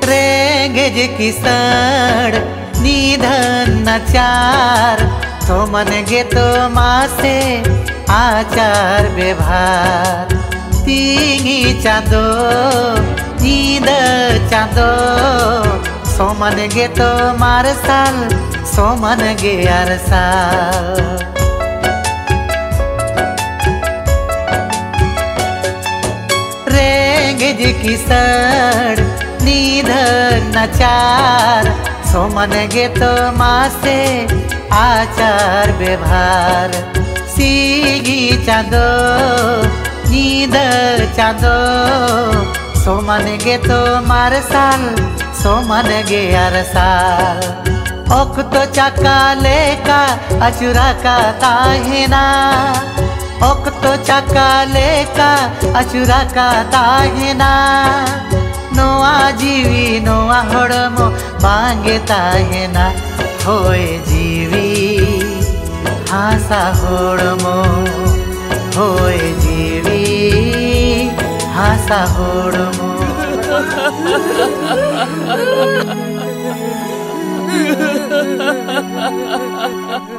Ranges किसड़ निधन नचार तो मन गे तो मासे आचार व्यवहार तींगी चांदो नींद चांदो सोमन गे तो मारसाल सोमन गे अरसाल रेंगेज किसड़ निधन नचार सोमन गे तो मासे आचार व्यवहार सीगी चांदो नींद चांदो सोमन गे तो मारसाल सोमन गे अरसाल ओक्तो चका लेका अचुरा का ताहिना ओक्तो चका लेका अचुरा का ताहिना नोआ जीवी नोआ हड़मो बांगे ताहिना होए जीवी हासा हड़मो होए जीवी हासा हड़मो Ha ha ha ha ha!